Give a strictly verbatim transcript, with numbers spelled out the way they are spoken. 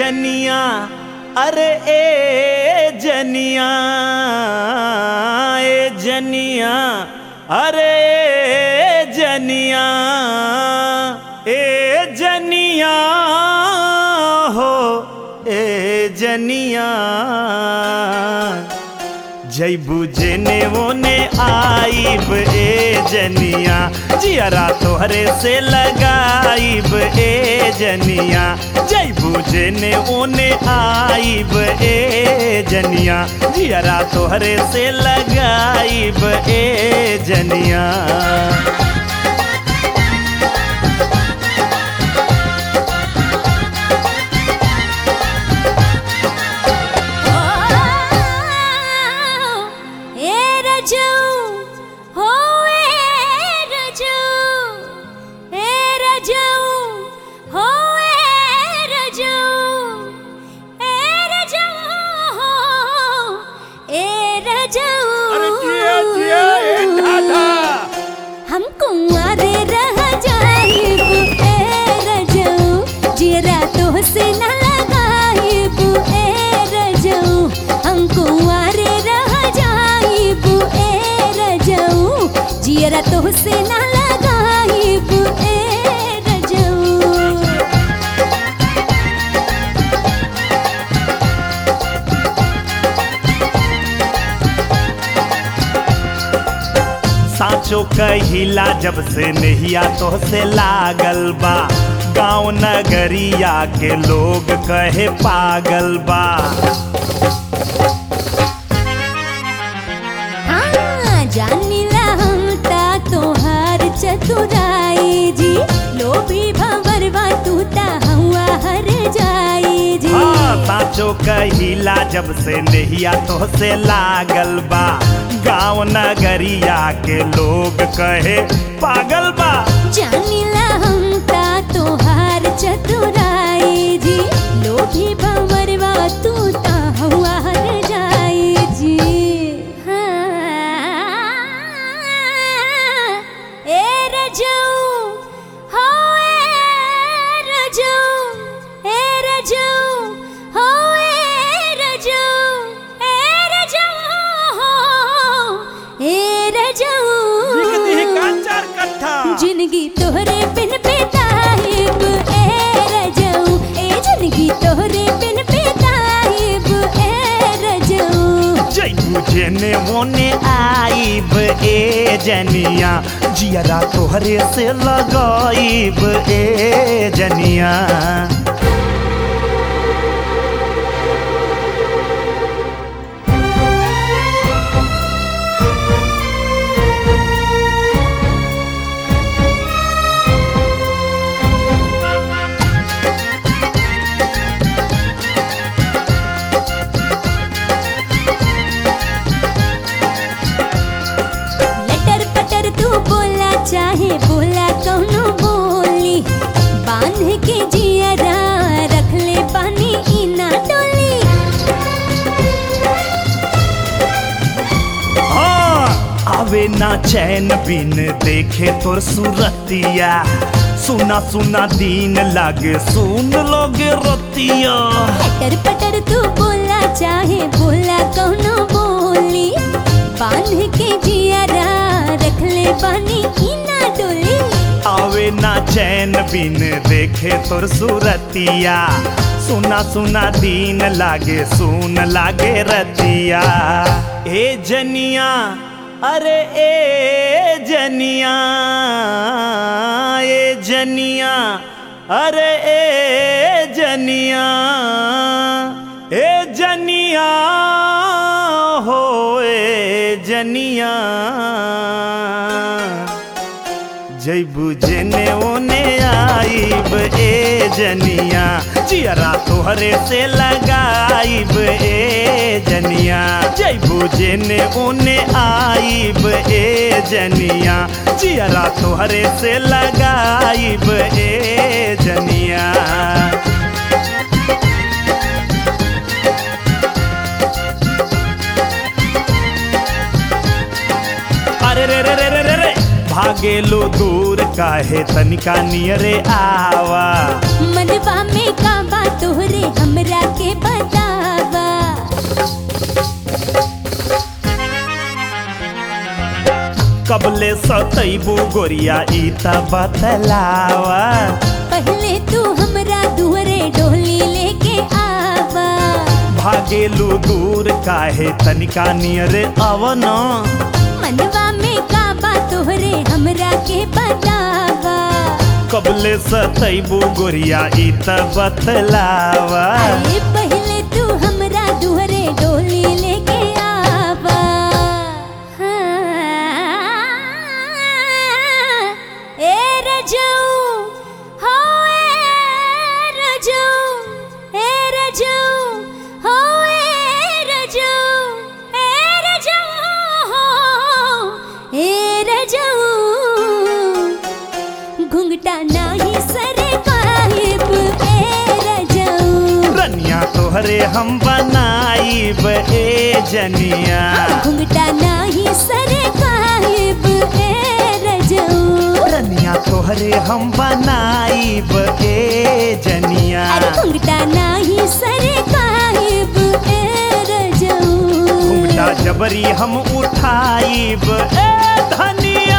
जनिया अरे ए जनिया ए जनिया अरे ए जनिया ए जनिया हो ए जनिया जैबू जेने ओने आइब ए जनिया जियरा तोहरे से लगाइब ए जनिया जैबू जेने ओने आइब ए जनिया जियरा तोहरे से लगाइब ए जनिया। हम कुंवारे रह जाइब ए रजऊ जियरा तो से न लगाइब ए रजऊ हम कुंवारे रह जाइब ए रजऊ जियरा तो से न लगाइब ए रजऊ। साँचो कहिला जब से नहिया तो से लागल बा गाँव नगरिया के लोग कहे पागल बा। हाँ जानिला हम ता तोहार चतुराई जी लोभी भंवरवा तू ता हुआ हर जाई जी। हाँ साँचो कहिला जब से नहिया तो से लागल बा गाँव नगरिया के लोग कहे पागल बा। जानिला हम ता तोहार चतुराई जी लोभी भंवरवा तू ता हुआ हर जाई जी। हाँ ए रजऊ हो ए रजऊ ए रजऊ हो ए रजऊ ए रजऊ हो ए रजऊ जिंदगी तोहरे बिन बेताहिब ए रजऊ ए जिंदगी तोहरे बिन बेताहिब ए रजऊ। जैबू जेने ओने आइब ए जनिया जियरा तोहरे से लगाइब ए जनिया। चाहे बोला कौनो बोली बांध के जियरा रख ले पानी इना डोली। हाँ आवे ना चैन बिन देखे तोर सूरतिया सुना सुना दीन लागे सुन लोगे रतिया। पटर पटर तू बोला चाहे बोला कौनो बोली बांध के जियरा रख ले पानी इना डोली। आवे ना चैन बिन देखे तोर सूरतिया सुना सुना दीन लागे सुन लागे रतिया। ए जनिया अरे ए जनिया ए जनिया अरे ए जनिया ए जनिया हो ए जनिया जैबू जेने ओने आइब ए जनिया जियरा तोहरे से लगाइब ए जनिया जैबू जेने ओने आइब ए जनिया जियरा तोहरे से लगाइब ए जनिया। अरे रे रे रे रे रे भाग भागेलो दूर काहे तनिका नियरे आवा। मनवा में का बात तोहरे हमरा के बतावा। कबले सतैबू गोरिया ई त बतलावा। पहले तू हमरा दुहरे डोली लेके आवा। भागेलो दूर काहे तनिका नियरे आवना। मनवा में का बात तोहरे हमरा के बतावा। कबले सतैबू गोरिया ई त बतलावा। अरे पहले तू हमरा दुहरे डोली लेके आवा। ए रजऊ हो ए रजऊ ए रजऊ हो ए रजऊ ए रजऊ हो ए रजऊ। घुंघटा नाही सरे पाइब ए रजऊ। रनिया तोहरे हम बनाइब ए जनिया। घुंघटा नाही सरे पाइब ए रजऊ। रनिया तोहरे हम बनाइब ए जनिया। अरे घुंघटा नाही सरे पाइब ए रजऊ। घुंघटा जबरी हम उठाइब ए धनिया।